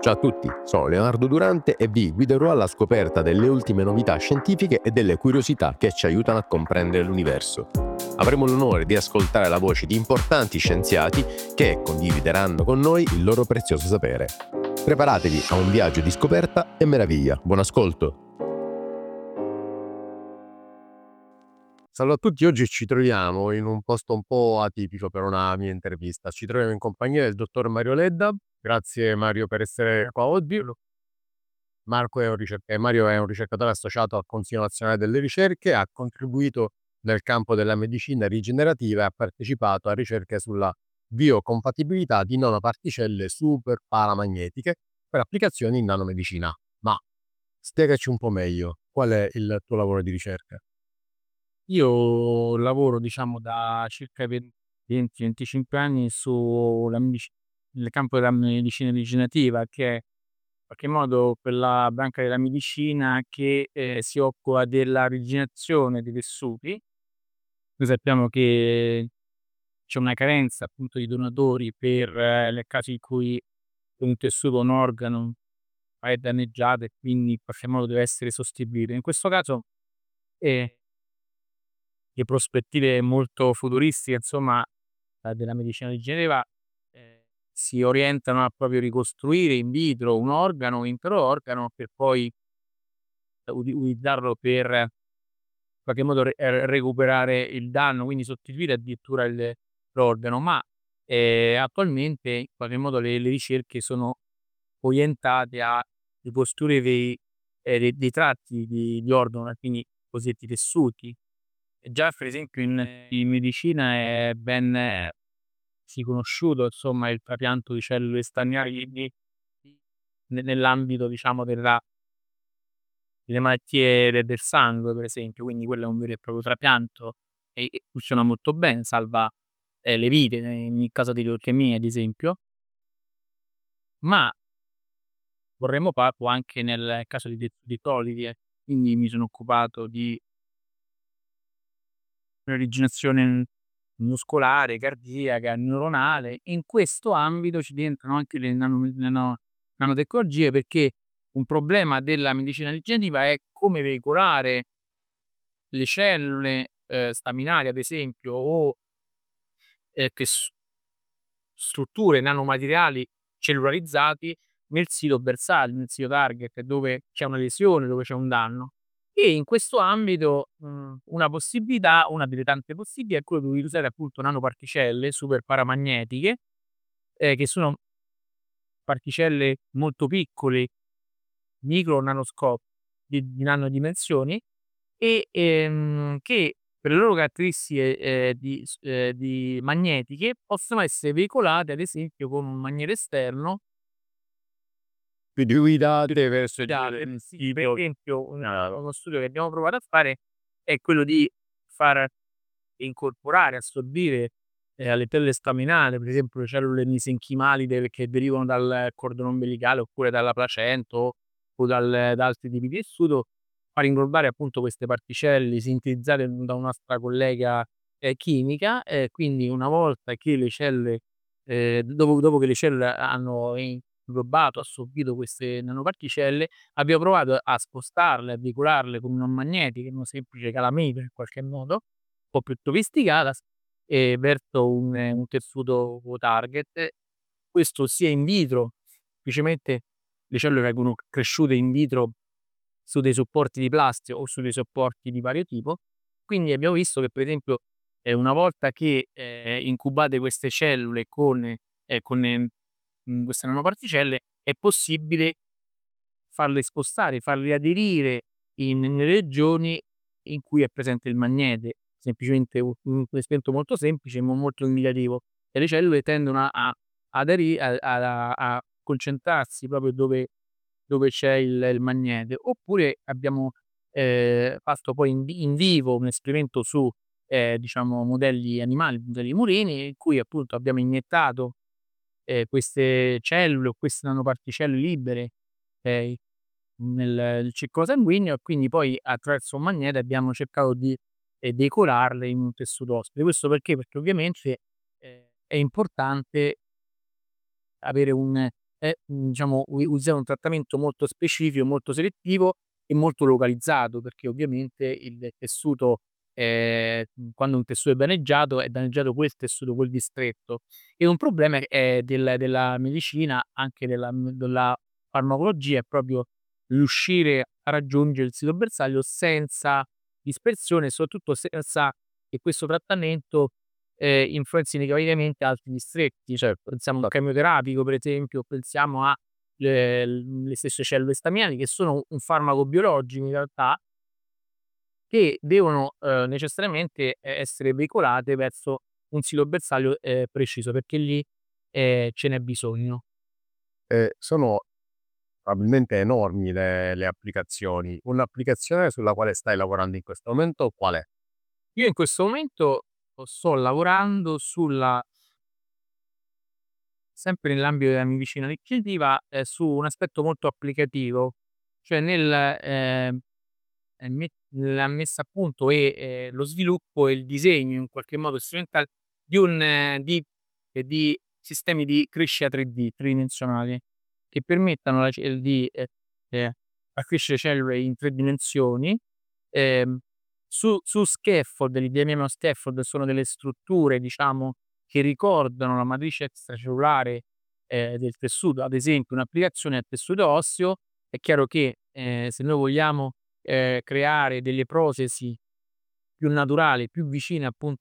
Ciao a tutti, sono Leonardo Durante e vi guiderò alla scoperta delle ultime novità scientifiche e delle curiosità che ci aiutano a comprendere l'universo. Avremo l'onore di ascoltare la voce di importanti scienziati che condivideranno con noi il loro prezioso sapere. Preparatevi a un viaggio di scoperta e meraviglia. Buon ascolto! Salve a tutti, oggi ci troviamo in un posto un po' atipico per una mia intervista. Ci troviamo in compagnia del dottor Mario Ledda. Grazie Mario per essere qua oggi. Mario è un ricercatore associato al Consiglio Nazionale delle Ricerche, ha contribuito nel campo della medicina rigenerativa e ha partecipato a ricerche sulla biocompatibilità di nanoparticelle super paramagnetiche per applicazioni in nanomedicina. Ma spiegaci un po' meglio, qual è il tuo lavoro di ricerca? Io lavoro diciamo da circa 25 anni nel campo della medicina rigenerativa, che è in qualche modo quella branca della medicina che, si occupa della rigenerazione dei tessuti. Noi sappiamo che c'è una carenza appunto di donatori nel caso in cui un tessuto, un organo è danneggiato e quindi in qualche modo deve essere sostituito. In questo caso, ehm di prospettive molto futuristiche, insomma, della medicina rigenerativa, si orientano a proprio ricostruire in vitro un organo, un intero organo, per poi utilizzarlo per in qualche modo recuperare il danno, quindi sostituire addirittura l'organo. Ma, attualmente in qualche modo le ricerche sono orientate a ricostruire dei tratti di organo, e quindi cosiddetti tessuti. E già per esempio in medicina è ben sì conosciuto, insomma, il trapianto di cellule staminali nell'ambito diciamo delle malattie del sangue per esempio, quindi quello è un vero e proprio trapianto e funziona molto bene, salva, le vite in caso di leucemia ad esempio. Ma vorremmo farlo anche nel caso di solidi, quindi mi sono occupato di rigenerazione muscolare, cardiaca, neuronale. In questo ambito ci rientrano anche nanotecnologie, perché un problema della medicina rigenerativa è come veicolare le cellule, staminali ad esempio o, che strutture nanomateriali cellularizzati nel sito bersaglio, nel sito target, dove c'è una lesione, dove c'è un danno. E in questo ambito, una possibilità, una delle tante possibili, è quello di usare appunto nanoparticelle super paramagnetiche, che sono particelle molto piccole, micro di nanodimensioni che per le loro caratteristiche, di magnetiche possono essere veicolate ad esempio con un magnete esterno. Quindi guidate verso il Sì, per esempio uno studio che abbiamo provato a fare è quello di far incorporare, assorbire, alle cellule staminali, per esempio le cellule mesenchimali che derivano dal cordone ombelicale oppure dalla placenta o da altri tipi di tessuto, far inglobare appunto queste particelle sintetizzate da una nostra collega, chimica, e quindi una volta che le cellule dopo che le cellule hanno inglobato, assorbito queste nanoparticelle, abbiamo provato a spostarle, a veicolarle con una magnetica, una semplice calamita in qualche modo, un po' più sofisticata, verso un tessuto target. Questo sia in vitro, semplicemente le cellule vengono cresciute in vitro su dei supporti di plastica o su dei supporti di vario tipo. Quindi abbiamo visto che per esempio, una volta che, incubate queste cellule con queste nanoparticelle, è possibile farle spostare, farle aderire nelle regioni in cui è presente il magnete. Semplicemente un esperimento molto semplice ma molto indicativo, e le cellule tendono a aderi a concentrarsi proprio dove c'è il magnete. Oppure abbiamo, fatto poi in vivo un esperimento su, diciamo modelli animali, modelli murini, in cui appunto abbiamo iniettato, queste cellule o queste nanoparticelle libere, okay, nel circolo sanguigno, e quindi poi attraverso un magnete abbiamo cercato di, veicolarle in un tessuto ospite. Questo perché? Perché ovviamente, è importante avere è, diciamo usare un trattamento molto specifico, molto selettivo e molto localizzato, perché ovviamente il tessuto, quando un tessuto è danneggiato quel tessuto, quel distretto. E un problema della medicina, anche della farmacologia, è proprio riuscire a raggiungere il sito bersaglio senza dispersione e soprattutto senza che questo trattamento, influenzi negativamente altri distretti. Cioè, pensiamo a un chemioterapico per esempio, pensiamo a le stesse cellule staminali che sono un farmaco biologico in realtà, che devono, necessariamente essere veicolate verso un sito bersaglio, preciso, perché lì, ce n'è bisogno. Sono probabilmente enormi le applicazioni. Un'applicazione sulla quale stai lavorando in questo momento qual è? Io in questo momento sto lavorando sulla sempre nell'ambito della medicina ricreativa, su un aspetto molto applicativo, cioè nella messa a punto lo sviluppo e il disegno in qualche modo strumentale di un di sistemi di crescita 3D, tridimensionali, che permettano alla ce di accrescere cellule in 3 dimensioni, ehm, su scaffold, li chiamiamo scaffold, sono delle strutture diciamo che ricordano la matrice extracellulare, del tessuto. Ad esempio un'applicazione al tessuto osseo, è chiaro che, se noi vogliamo, creare delle protesi più naturali, più vicine appunto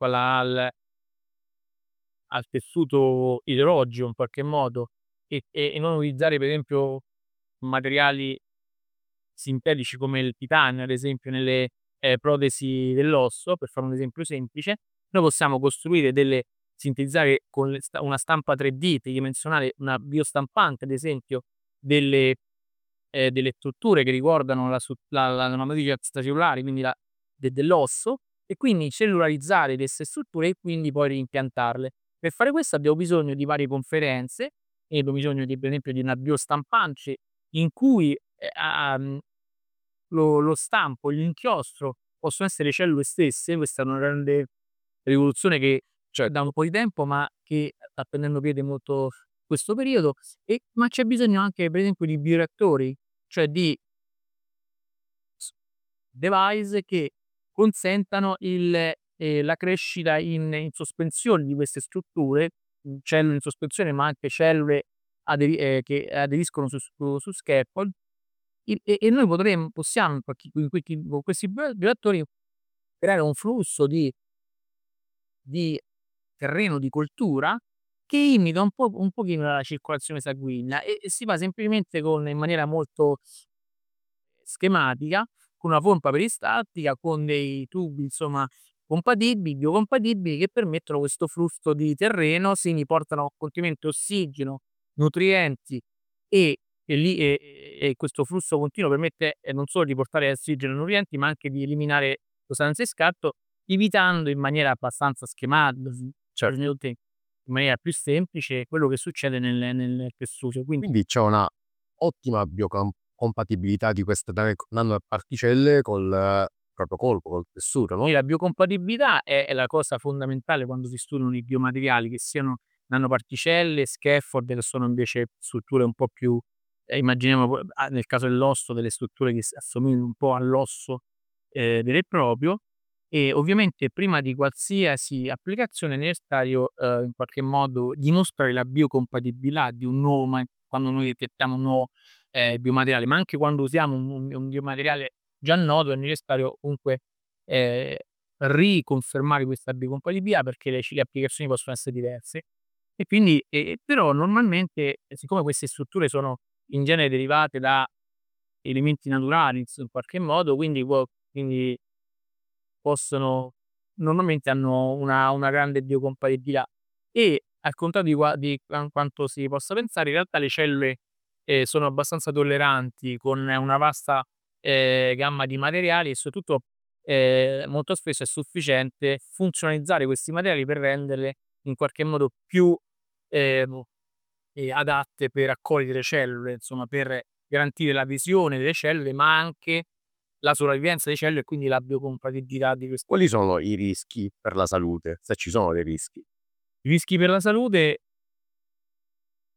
al tessuto idrogeo in qualche modo e non utilizzare per esempio materiali sintetici come il titanio, ad esempio, nelle, protesi dell'osso, per fare un esempio semplice, noi possiamo costruire sintetizzare con una stampa 3D tridimensionale, una biostampante ad esempio, delle delle strutture che riguardano la su la matrice extracellulare, quindi dell'osso, e quindi cellularizzare queste strutture e quindi poi reimpiantarle. Per fare questo abbiamo bisogno di varie conferenze e abbiamo bisogno di per esempio di una biostampante in cui, lo stampo, l'inchiostro possono essere le cellule stesse. Questa è una grande rivoluzione che da un po' di tempo, ma che sta prendendo piede molto questo periodo ma c'è bisogno anche per esempio di bioreattori, cioè di s device che consentano la crescita in sospensione di queste strutture, cellule in sospensione, ma anche cellule che aderiscono su scaffold, e noi possiamo con questi bioreattori creare un flusso di terreno di coltura che imita un pochino la circolazione sanguigna e si fa semplicemente in maniera molto schematica, con una pompa peristaltica, con dei tubi insomma biocompatibili che permettono questo flusso di terreno, quindi portano continuamente ossigeno, nutrienti e questo flusso continuo permette, non solo di portare ossigeno e nutrienti, ma anche di eliminare sostanze di scarto, evitando in maniera abbastanza in maniera più semplice quello che succede nel tessuto. Quindi Quindi c'è una ottima compatibilità di queste nanoparticelle col proprio corpo, col tessuto, no? la biocompatibilità è la cosa fondamentale quando si studiano i biomateriali, che siano nanoparticelle, scaffold, che sono invece strutture un po' più immaginiamo nel caso dell'osso delle strutture che assomigliano un po' all'osso, vero e proprio. E ovviamente prima di qualsiasi applicazione è necessario, in qualche modo dimostrare la biocompatibilità di un nuovo quando noi gettiamo un nuovo, biomateriale, ma anche quando usiamo un biomateriale già noto è necessario comunque, ehm, riconfermare questa biocompatibilità perché le applicazioni possono essere diverse. E quindi però normalmente, siccome queste strutture sono in genere derivate da elementi naturali in qualche modo, quindi possono normalmente hanno una grande biocompatibilità e al contrario di quanto si possa pensare, in realtà le cellule, sono abbastanza tolleranti con una vasta, gamma di materiali e soprattutto, molto spesso è sufficiente funzionalizzare questi materiali per renderle in qualche modo più, ehm, adatte per accogliere cellule, insomma per garantire la visione delle cellule, ma anche la sopravvivenza delle cellule e quindi la biocompatibilità di queste. Quali sono i rischi per la salute? Se ci sono dei rischi. I rischi per la salute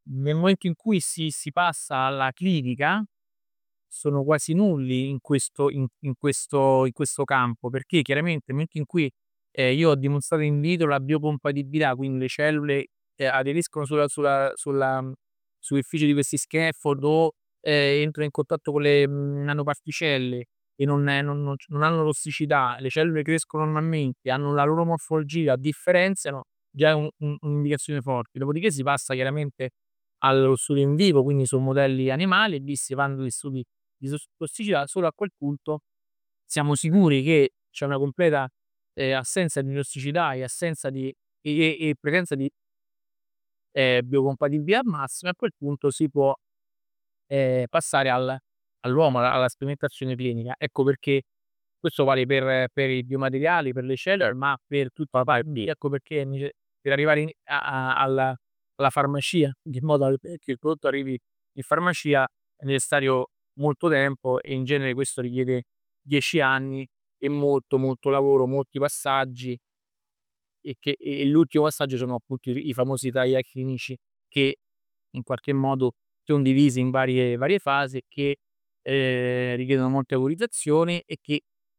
nel momento in cui si passa alla clinica, sono quasi nulli in questo campo, perché chiaramente nel momento in cui, io ho dimostrato in vitro la biocompatibilità, quindi le cellule, aderiscono sull'effigie di questi scaffold o, entrano in contatto con le, nanoparticelle e non hanno tossicità, le cellule crescono normalmente, hanno la loro morfologia, differenziano, già è un'indicazione forte. Dopodiché si passa chiaramente allo studio in vivo, quindi su modelli animali, e lì si fanno gli studi di tossicità. Solo a quel punto siamo sicuri che c'è una completa, assenza di tossicità e assenza di presenza di, biocompatibilità massima, e a quel punto si può, passare all'uomo, alla sperimentazione clinica. Ecco perché questo vale per i biomateriali, per le cellule, ma per tutta la parte. Ecco perché per arrivare alla farmacia, in modo che il prodotto arrivi in farmacia, è necessario molto tempo, e in genere questo richiede 10 anni e molto, molto lavoro, molti passaggi, e l'ultimo passaggio sono appunto i famosi trial clinici, che in qualche modo son divisi in varie fasi, e che, richiedono molte autorizzazioni, e che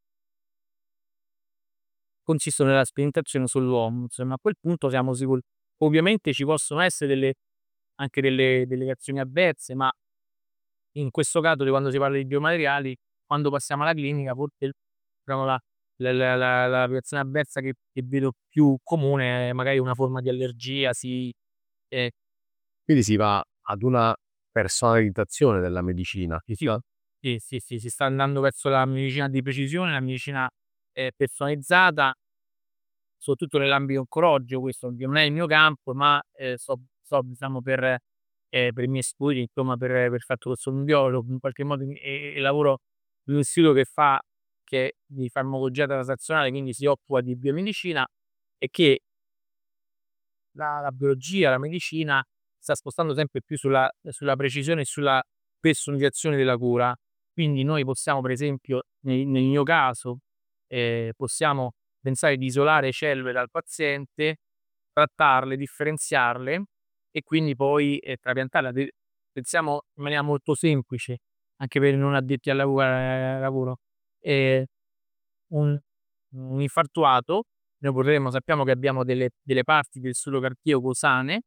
consistono nella sperimentazione sull'uomo. Insomma, a quel punto siamo sicuri. Ovviamente ci possono essere delle reazioni avverse, ma in questo caso, di quando si parla di biomateriali, quando passiamo alla clinica, forse diciamo la reazione avversa che vedo più comune è magari una forma di allergia, ehm, Quindi si va ad una personalizzazione della medicina, sì, si va? sì, si sta andando verso la medicina di precisione, la medicina, personalizzata, soprattutto nell'ambito oncologico. Questo ovvio non è il mio campo, ma, so diciamo per i miei studi, insomma, per il fatto che sono un biologo, in qualche modo lavoro in un istituto che è di farmacologia transazionale, quindi si occupa di biomedicina, e che la biologia, la medicina sta spostando sempre più sulla precisione e sulla personalizzazione della cura. Quindi noi possiamo, per esempio, nel mio caso, possiamo pensare di isolare cellule dal paziente, trattarle, differenziarle, e quindi poi, trapiantarle. Pensiamo in maniera molto semplice, anche per i non addetti al lavoro. Ehm un infartuato, noi potremmo sappiamo che abbiamo delle parti del suolo cardiaco sane,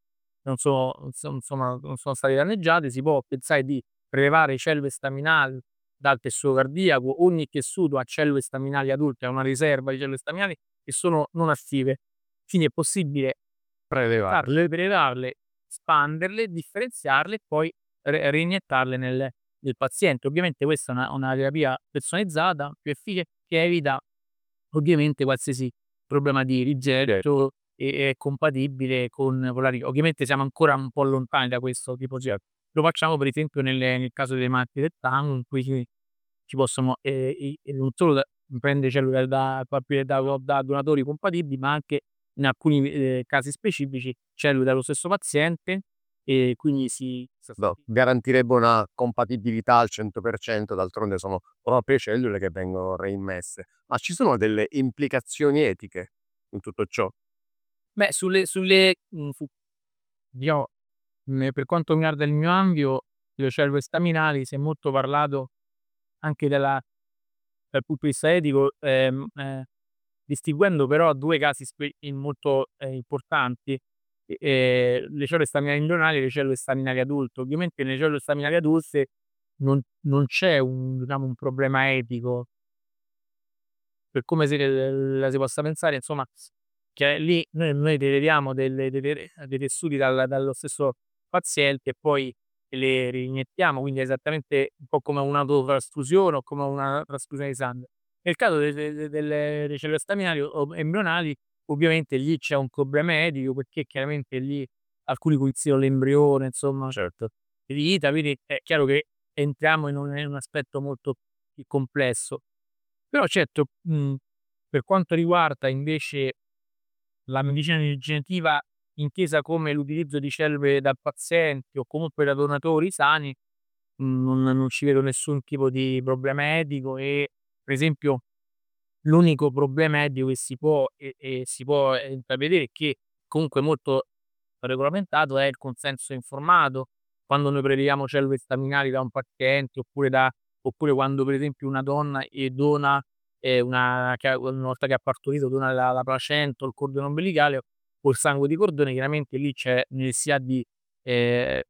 non sono state danneggiate, si può pensare di prelevare cellule staminali dal tessuto cardiaco. Ogni tessuto ha cellule staminali adulte, ha una riserva di cellule staminali che sono non attive. Quindi è possibile Prelevare. prelevarle, espanderle, differenziarle, e poi reinietttarle nel paziente. Ovviamente questa è una terapia personalizzata, più che evita ovviamente qualsiasi problema di rigetto, e è compatibile con la ovviamente siamo ancora un po' lontani da questo tipo di lo facciamo per esempio nel caso delle malattie del sangue, in cui ci possono, non solo prendere cellule proprio da donatori compatibili, ma anche in alcuni, casi specifici, cellule dallo stesso paziente, e quindi No, garantirebbe una compatibilità al 100%, d'altronde sono proprie cellule che vengono reimmesse. Ma ci sono delle implicazioni etiche in tutto ciò? beh, su diciamo, per quanto mi riguarda il mio ambito, le cellule staminali si è molto parlato anche dal punto di vista etico, distinguendo però 2 casi molto, importanti, le cellule staminali embrionali e le cellule staminali adulte. Ovviamente nelle cellule staminali adulte non c'è un problema etico, per come la si possa pensare, insomma, che lì noi deriviamo dei tessuti dallo stesso paziente, e poi le reinietthiamo, quindi è esattamente un po' come un'autotrasfusione o come una trasfusione di sangue. Nel caso delle cellule staminali o embrionali, ovviamente lì c'è un problema etico, perché chiaramente lì alcuni considerano l'embrione, insomma, Certo. di vita, quindi è chiaro che entriamo in un aspetto molto più complesso. Però certo, per quanto riguarda invece la medicina rigenerativa, intesa come l'utilizzo di cellule dal paziente o comunque da donatori sani, non ci vedo nessun tipo di problema etico, e per esempio l'unico problema etico che si può intravedere è che comunque molto regolamentato è il consenso informato. Quando noi preleviamo cellule staminali da un paziente, oppure quando per esempio una donna, dona, una volta che ha partorito dona la placenta o il cordone ombelicale o il sangue di cordone, chiaramente lì c'è necessità di, ehm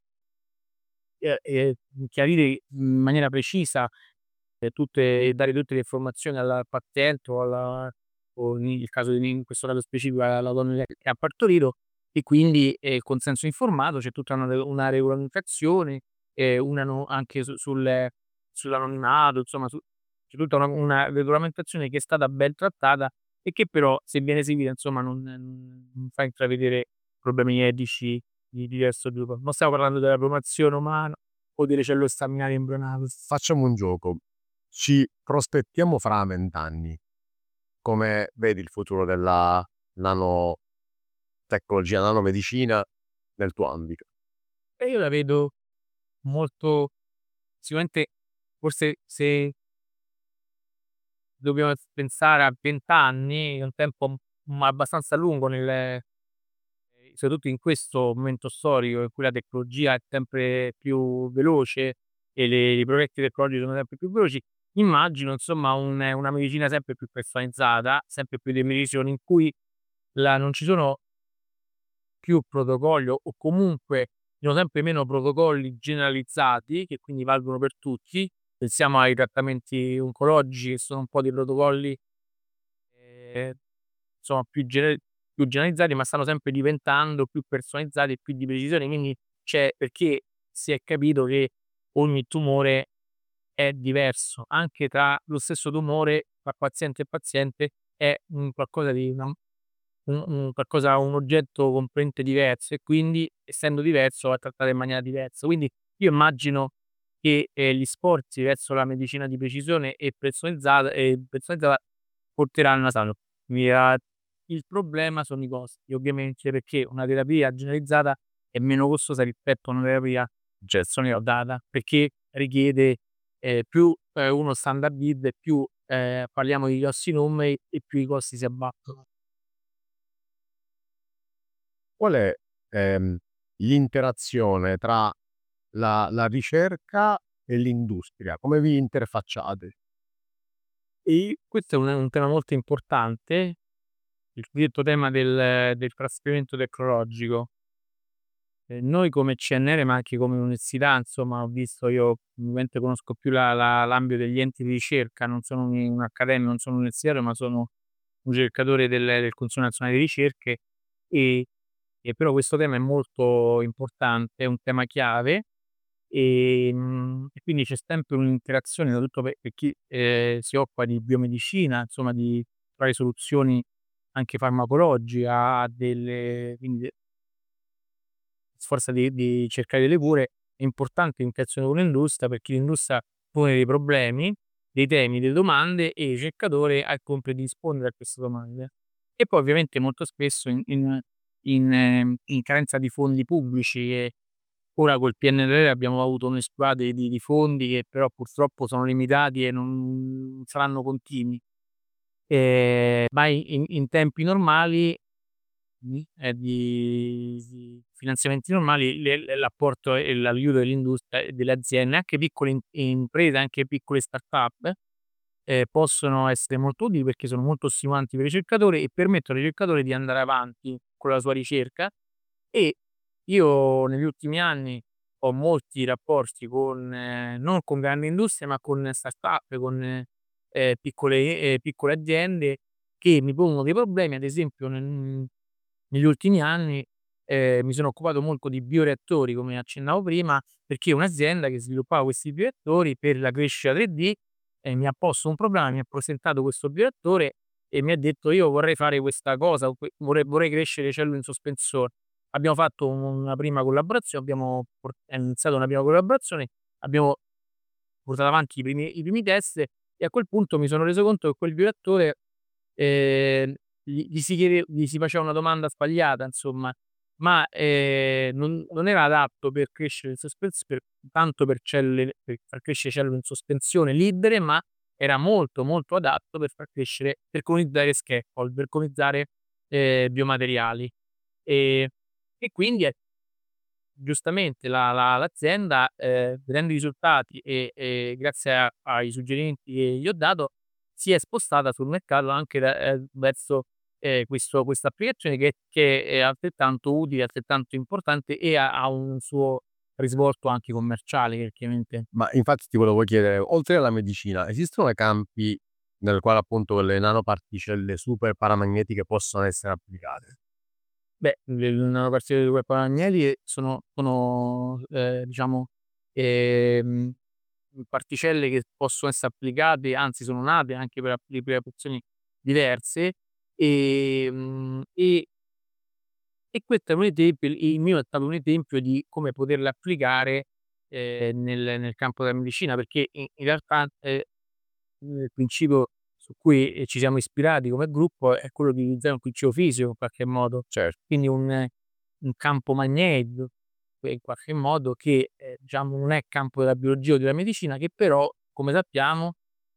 chiarire in maniera precisa, tutte e dare tutte le informazioni al paziente o nel caso in questo caso specifico alla donna che ha partorito, e quindi, il consenso informato, c'è tutta una regolamentazione, una no anche sull'anonimato, insomma c'è tutta una regolamentazione che è stata ben trattata e che però, se viene eseguita, insomma, non fa intravedere problemi etici di diverso tipo. Non stiamo parlando della donazione umana o delle cellule staminali embrionali. Facciamo un gioco. Ci prospettiamo fra 20 anni. Come vedi il futuro della nanotecnologia, nanomedicina nel tuo ambito? E io la vedo molto, sicuramente, forse se dobbiamo pensare a 20 anni, è un tempo, abbastanza lungo soprattutto in questo momento storico in cui la tecnologia è sempre più veloce e i progressi tecnologici sono sempre più veloci, immagino insomma una medicina sempre più personalizzata, sempre più delle medicine in cui non ci sono più protocolli o comunque ci sono sempre meno protocolli generalizzati, che quindi valgono per tutti. Pensiamo ai trattamenti oncologici, che sono un po' dei protocolli, ehm, insomma più generalizzati, ma stanno sempre diventando più personalizzati e più di precisione, quindi perché si è capito che ogni tumore è diverso, anche tra lo stesso tumore tra paziente e paziente è un qualcosa di una un oggetto completamente diverso e quindi, essendo diverso, va trattato in maniera diversa. Quindi io immagino che, gli sforzi verso la medicina di precisione e personalizzata porteranno a via. Il problema sono i costi, ovviamente, perché una terapia generalizzata è meno costosa rispetto a una terapia personalizzata, perché richiede, più, uno standardizza e più, parliamo di grossi numeri e più i costi si abbattono. Qual è, l'interazione tra la ricerca e l'industria? Come vi interfacciate? E questo è un tema molto importante, il cosiddetto tema del trasferimento tecnologico. Noi come CNR, ma anche come università, insomma, ho visto, io ovviamente conosco più l'ambito degli enti di ricerca, non sono un accademico, non sono un universitario, ma sono un ricercatore del Consiglio nazionale di ricerche, e però questo tema è molto importante, è un tema chiave. E quindi c'è sempre un'interazione, soprattutto per chi, si occupa di biomedicina, insomma di trovare soluzioni anche farmacologiche a delle, quindi sforza di cercare delle cure. È importante l'interazione con l'industria, perché l'industria pone dei problemi, dei temi, delle domande e il ricercatore ha il compito di rispondere a queste domande. E poi ovviamente molto spesso in carenza di fondi pubblici, e ora col PNRR abbiamo avuto un'esplosione di fondi che però purtroppo sono limitati e non saranno continui. Ma in tempi normali, di finanziamenti normali, l'apporto e l'aiuto dell'industria e delle aziende, anche piccole imprese, anche piccole start-up, possono essere molto utili perché sono molto stimolanti per i ricercatori e permettono al ricercatore di andare avanti con la sua ricerca. E io negli ultimi anni ho molti rapporti con, non con grandi industrie, ma con start-up, con, piccole aziende che mi pongono dei problemi. Ad esempio negli ultimi anni, mi sono occupato molto di bioreattori, come accennavo prima, perché un'azienda che sviluppava questi bioreattori per la crescita 3D, mi ha posto un problema, mi ha presentato questo bioreattore e mi ha detto: "Io vorrei fare questa cosa, vorrei crescere cellule in sospensione". Abbiamo fatto una prima collaborazio abbiamo por è iniziata una prima collaborazione, abbiamo portato avanti i primi test e a quel punto mi sono reso conto che quel bioreattore, ehm, gli si faceva una domanda sbagliata, insomma, ma, non era adatto per crescere in tanto per per far crescere cellule in sospensione libere, ma era molto, molto adatto per colonizzare scaffold, per colonizzare, biomateriali. E E quindi giustamente l'azienda, vedendo i risultati e grazie ai suggerimenti che gli ho dato, si è spostata sul mercato anche verso, questa applicazione che è altrettanto utile, altrettanto importante e ha un suo risvolto anche commerciale, che chiaramente. Ma infatti ti volevo chiedere, oltre alla medicina, esistono campi nel quale appunto le nanoparticelle super paramagnetiche possono essere applicate? Beh, le nanoparticelle di quei pannelli sono, diciamo, ehm, particelle che possono essere applicate, anzi sono nate anche per applicazioni diverse, ehm, e e questo è un esempio, il mio è stato un esempio di come poterle applicare, nel campo della medicina, perché in realtà, il principio su cui, ci siamo ispirati come gruppo è quello di utilizzare un principio fisico in qualche modo, quindi un campo magnetico in qualche modo che, diciamo non è campo della biologia o della medicina, che però come sappiamo,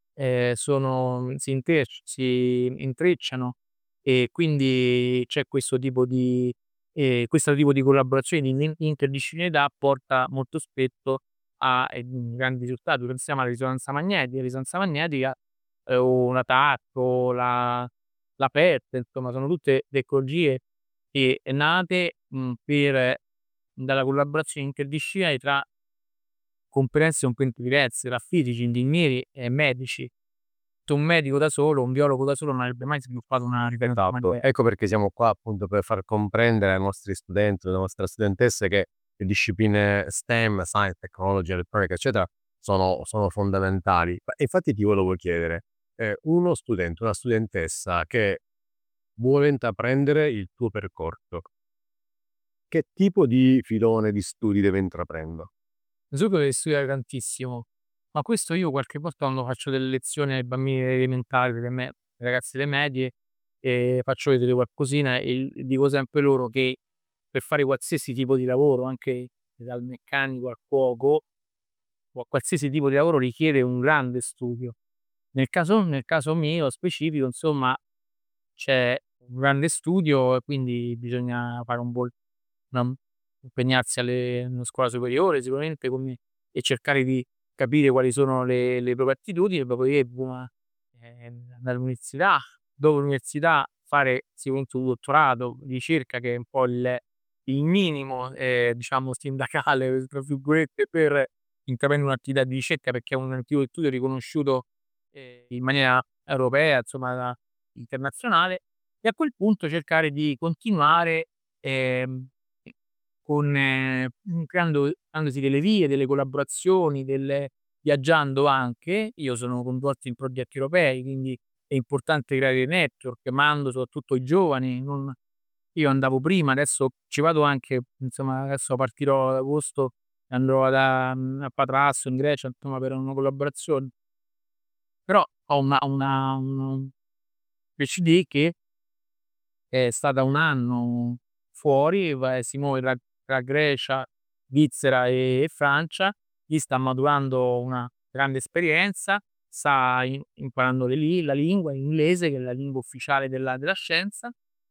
si intrecciano e quindi c'è questo tipo di collaborazione di interdisciplinarietà porta molto spesso a, grandi risultati. Pensiamo alla risonanza magnetica. La risonanza magnetica, o la TAC o la PET, insomma sono tutte tecnologie che nate, dalla collaborazione interdisciplinare tra competenze completamente diverse, tra fisici, ingegneri e medici. Un medico da solo, un biologo da solo non avrebbe mai sviluppato una risonanza Esatto, magnetica. ecco perché siamo qua appunto per far comprendere ai nostri studenti, alle nostre studentesse che le discipline STEM, Science, Technology, Elettronica, eccetera, sono fondamentali. Ma infatti ti volevo chiedere, uno studente, una studentessa che vuole intraprendere il tuo percorso, che tipo di filone di studi deve intraprendere? Innanzitutto devi studiare tantissimo, ma questo io qualche volta quando faccio delle lezioni ai bambini elementari, ai ragazzi delle medie, faccio vedere qualcosina e dico sempre loro che per fare qualsiasi tipo di lavoro, anche dal meccanico al cuoco, o qualsiasi tipo di lavoro richiede un grande studio. Nel caso mio specifico, insomma, c'è un grande studio e quindi bisogna fare una impegnarsi alla scuola superiore sicuramente come e cercare di capire quali sono le proprie attitudini e dopodiché andare all'università. Dopo l'università fare sicuramente un dottorato di ricerca che è un po' il minimo, diciamo "sindacale" tra virgolette per intraprendere un'attività di ricerca, perché è un tipo di studio riconosciuto, in maniera europea, insomma internazionale, e a quel punto cercare di continuare, ehm, creandosi delle vie, delle collaborazioni, viaggiando anche. Io sono coinvolto in progetti europei, quindi è importante creare dei network, mando soprattutto ai giovani, non io andavo prima, adesso ci vado anche, insomma adesso partirò ad agosto e andrò a Patrasso in Grecia, insomma per una collaborazione. Però ho un PhD che è stata 1 anno fuori, si muove tra Grecia, Svizzera e Francia. Lì sta maturando una grande esperienza, sta imparando la lingua, l'inglese che è la lingua ufficiale della scienza,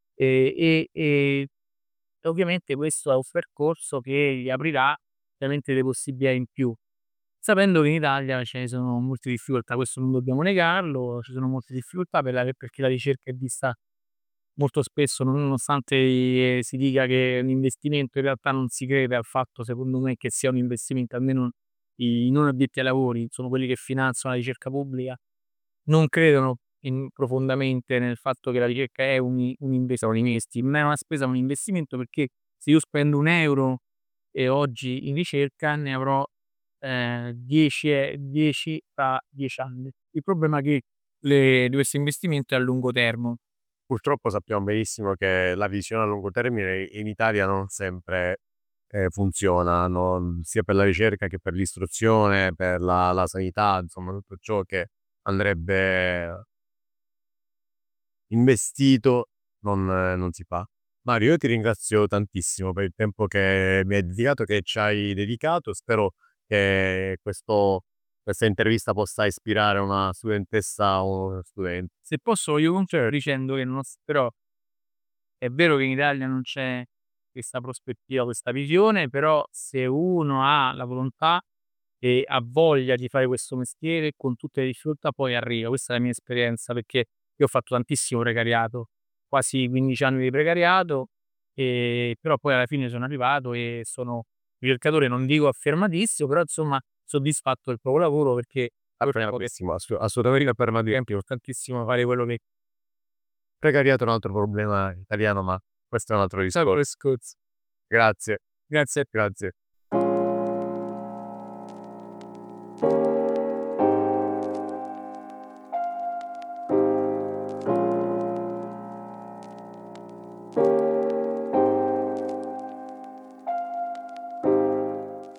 e ovviamente questo è un percorso che gli aprirà ovviamente delle possibilità in più. Sapendo che in Italia ce ne sono molte difficoltà, questo non dobbiamo negarlo, ci sono molte difficoltà perché la ricerca è vista molto spesso, nonostante, si dica che è un investimento, in realtà non si crede al fatto, secondo me, che sia un investimento, almeno i non addetti ai lavori, sono quelli che finanziano la ricerca pubblica, non credono profondamente nel fatto che la ricerca è non è una spesa, ma un investimento, perché se io spendo 1 € oggi in ricerca ne avrò, 10 tra 10 anni. Il problema è che questo investimento è a lungo termine. Purtroppo sappiamo benissimo che la visione a lungo termine in Italia non sempre, funziona, sia per la ricerca che per l'istruzione, per la sanità, insomma tutto ciò che andrebbe investito non si fa. Mario, io ti ringrazio tantissimo per il tempo che mi hai dedicato, che ci hai dedicato. Spero che questa intervista possa ispirare una studentessa o uno studente. Se posso voglio concludere dicendo che però è vero che in Italia non c'è questa prospettiva, questa visione, però se uno ha la volontà e ha voglia di fare questo mestiere con tutte le difficoltà poi arriva. Questa è la mia esperienza, perché io ho fatto tantissimo precariato, quasi 15 anni di precariato, però poi alla fine sono arrivato e sono un ricercatore, non dico affermatissimo, però insomma soddisfatto del proprio lavoro perché Affermatissimo, assolutamente affermativo. è importantissimo fare quello che Precariato è un altro problema italiano, ma questo è un altro discorso. discorso. Grazie, Grazie a grazie.